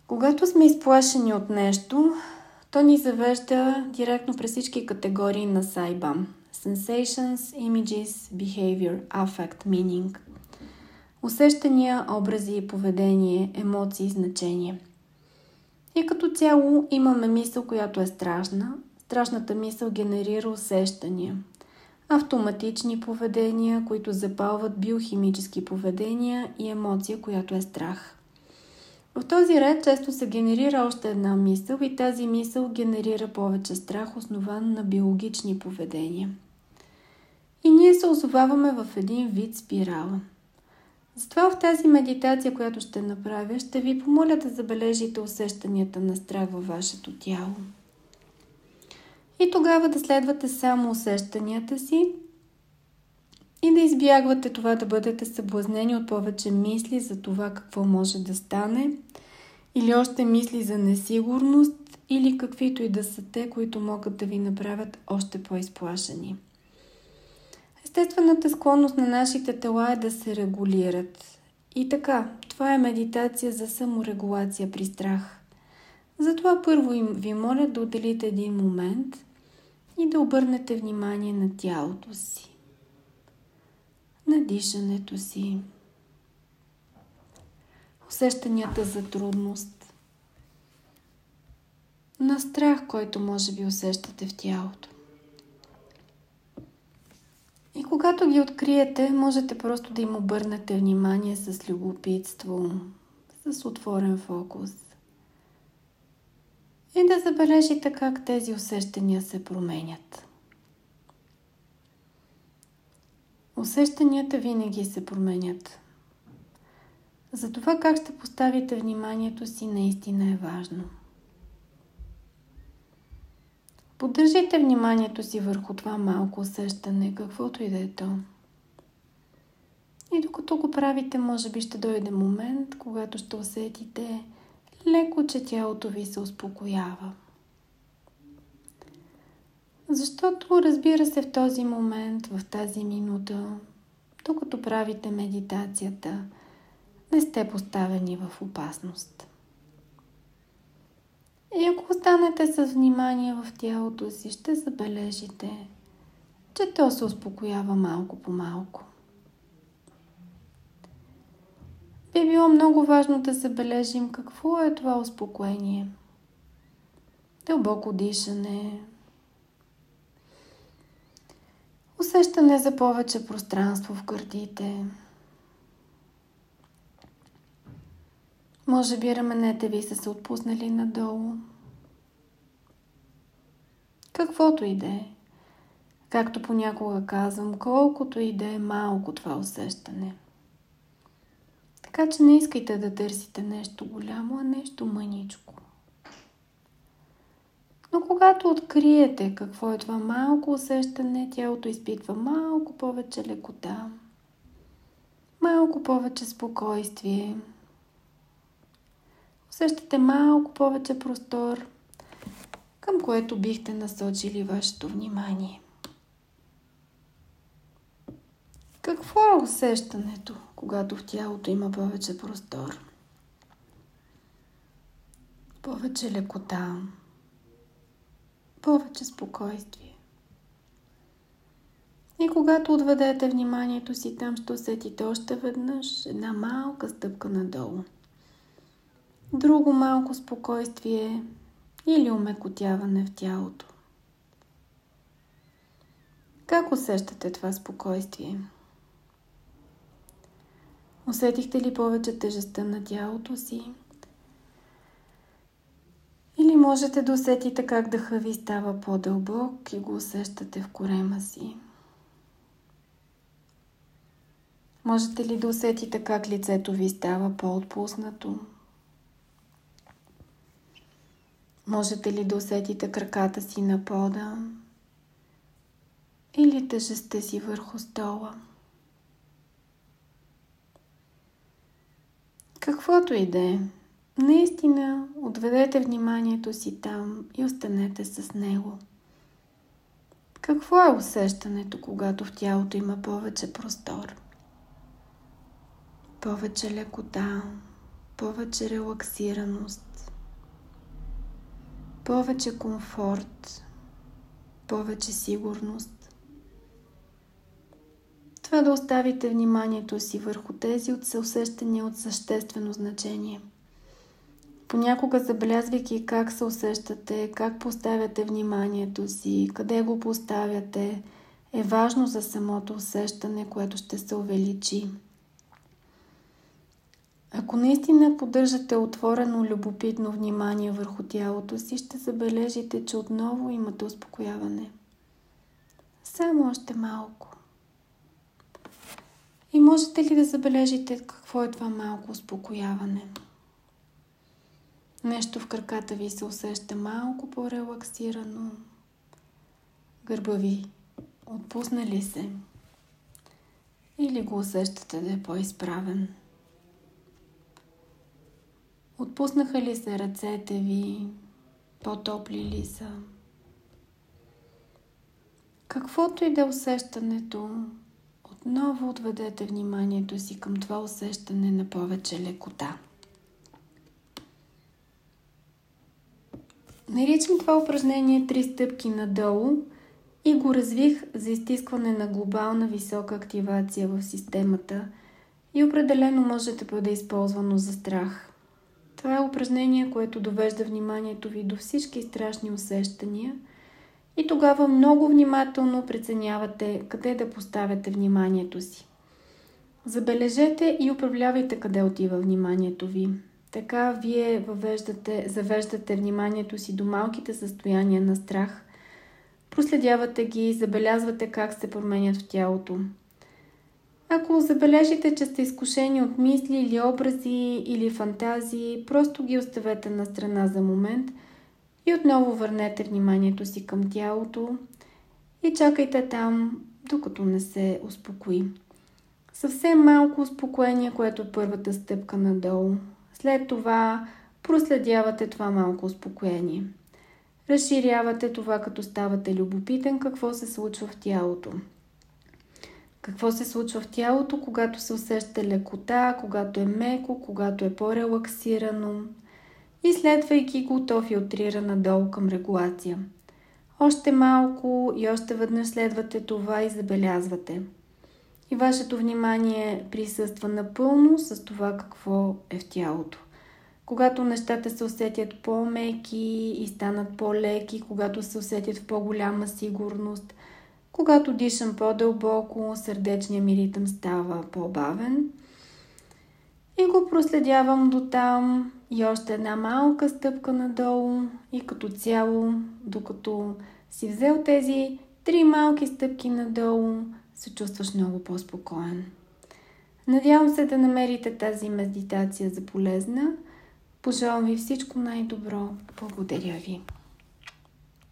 Когато сме изплашени от нещо, то ни завежда директно през всички категории на Сайбам. Sensations, Images, Behavior, Affect, Meaning. Усещания, образи, поведение, емоции, значение. И като цяло имаме мисъл, която е страшна. Страшната мисъл генерира усещания. Автоматични поведения, които запалват биохимически поведения и емоция, която е страх. В този ред често се генерира още една мисъл и тази мисъл генерира повече страх, основан на биологични поведения. И ние се озоваваме в един вид спирала. Затова в тази медитация, която ще направя, ще ви помоля да забележите усещанията на страх във вашето тяло. И тогава да следвате само усещанията си и да избягвате това да бъдете съблазнени от повече мисли за това какво може да стане, или още мисли за несигурност, или каквито и да са те, които могат да ви направят още по-изплашени. Естествената склонност на нашите тела е да се регулират. И така, това е медитация за саморегулация при страх. Затова първо ви моля да отделите един момент и да обърнете внимание на тялото си, на дишането си, усещанията за трудност, на страх, който може би усещате в тялото. И когато ги откриете, можете просто да им обърнете внимание с любопитство, с отворен фокус. И да забележите как тези усещания се променят. Усещанията винаги се променят. За това как ще поставите вниманието си наистина е важно. Поддържайте вниманието си върху това малко усещане, каквото и да е то. И докато го правите, може би ще дойде момент, когато ще усетите леко, че тялото ви се успокоява. Защото, разбира се, в този момент, в тази минута, докато правите медитацията, не сте поставени в опасност. И ако останете с внимание в тялото си, ще забележите, че то се успокоява малко по малко. Би било много важно да забележим какво е това успокоение. Дълбоко дишане, усещане за повече пространство в гърдите. Може би раменете ви са се отпуснали надолу. Каквото и да е. Както понякога казвам, колкото и да е малко това усещане. Така че не искайте да търсите нещо голямо, а нещо мъничко. Но когато откриете какво е това малко усещане, тялото изпитва малко повече лекота, малко повече спокойствие. Усещате малко повече простор, към което бихте насочили вашето внимание. Какво е усещането, когато в тялото има повече простор? Повече лекота, повече спокойствие. И когато отведете вниманието си там, ще усетите още веднъж една малка стъпка надолу. Друго малко спокойствие или омекотяване в тялото. Как усещате това спокойствие? Усетихте ли повече тежестта на тялото си? Или можете да усетите как дъха ви става по-дълбок и го усещате в корема си? Можете ли да усетите как лицето ви става по-отпуснато? Можете ли да усетите краката си на пода или тежестта си върху стола? Каквото и да е, наистина отведете вниманието си там и останете с него. Какво е усещането, когато в тялото има повече простор? Повече лекота, повече релаксираност, повече комфорт, повече сигурност. Това да оставите вниманието си върху тези усещания от съществено значение. Понякога, забелязвайки как се усещате, как поставяте вниманието си, къде го поставяте, е важно за самото усещане, което ще се увеличи. Ако наистина поддържате отворено, любопитно внимание върху тялото си, ще забележите, че отново имате успокояване. Само още малко. И можете ли да забележите какво е това малко успокояване? Нещо в краката ви се усеща малко по-релаксирано. Гърба ви отпусна ли се? Или го усещате да е по-изправен? Отпуснаха ли се ръцете ви? По-топли ли са? Каквото и да е усещането, отново отведете вниманието си към това усещане на повече лекота. Наричам това упражнение 3 стъпки надолу и го развих за изтискване на глобална висока активация в системата и определено може да бъде използвано за страх. Това е упражнение, което довежда вниманието ви до всички страшни усещания и тогава много внимателно преценявате къде да поставяте вниманието си. Забележете и управлявайте къде отива вниманието ви. Така вие завеждате вниманието си до малките състояния на страх, проследявате ги, забелязвате как се променят в тялото. Ако забележите, че сте изкушени от мисли или образи или фантазии, просто ги оставете на страна за момент и отново върнете вниманието си към тялото и чакайте там, докато не се успокои. Съвсем малко успокоение, което е първата стъпка надолу. След това проследявате това малко успокоение. Разширявате това, като ставате любопитен какво се случва в тялото. Какво се случва в тялото, когато се усеща лекота, когато е меко, когато е по-релаксирано. И следвайки го, то филтрира надолу към регулация. Още малко и още веднъж следвате това и забелязвате. И вашето внимание присъства напълно с това какво е в тялото. Когато нещата се усетят по-меки и станат по-леки, когато се усетят в по-голяма сигурност, когато дишам по-дълбоко, сърдечният ми ритъм става по-бавен. И го проследявам до там и още една малка стъпка надолу и като цяло, докато си взел тези 3 малки стъпки надолу, се чувстваш много по-спокоен. Надявам се да намерите тази медитация за полезна. Пожелавам ви всичко най-добро. Благодаря ви.